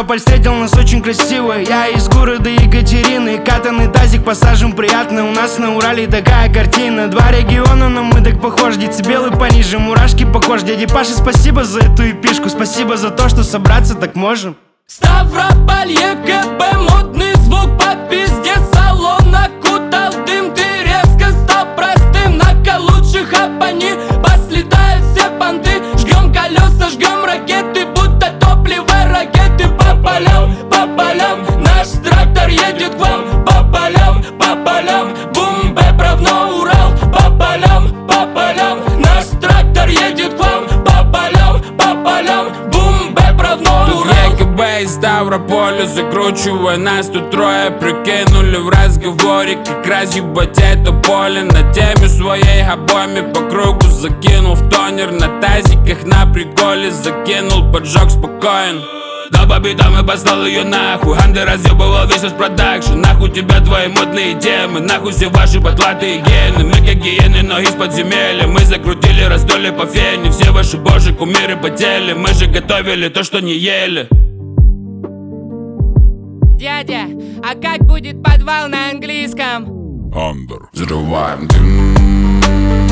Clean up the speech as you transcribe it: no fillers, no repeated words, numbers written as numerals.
Ставрополь встретил нас очень красиво. Я из города Екатерины. Катанный тазик, пассажем приятно. У нас на Урале такая картина. Два региона, но мы так похожи. Децибелы пониже, мурашки похож. Дяде Паше спасибо за эту эпишку. Спасибо за то, что собраться так можем. Ставрополь, ЕГБ, модный звук по пизде. Салон окутал дым, ты резко стал простым. На лучших опани послетают все понты. Жгем колеса, жгем ракеты, будто топливо ракеты. По полям, наш трактор едет к вам. По полям, бум-бэп, равно Урал. По полям, наш трактор едет к вам. По полям, бум-бэп, равно Урал. ЕГБ из Ставрополя, закручивая нас тут трое. Прикинули в разговоре, как раз ебать это поле. На теме своей обойми по кругу закинул в тонер. На тазиках на приколе закинул, поджог спокоен. Да по битам и послал ее нахуй. Анды разъебывал весь продакшн. Нахуй тебя твои модные темы. Нахуй все ваши потлатые гены. Мы как гиены, но из подземелья. Мы закрутили раздолье по фене. Все ваши божьи кумиры потели. Мы же готовили то, что не ели. Дядя, а как будет подвал на английском? Андер. Взрываем дым.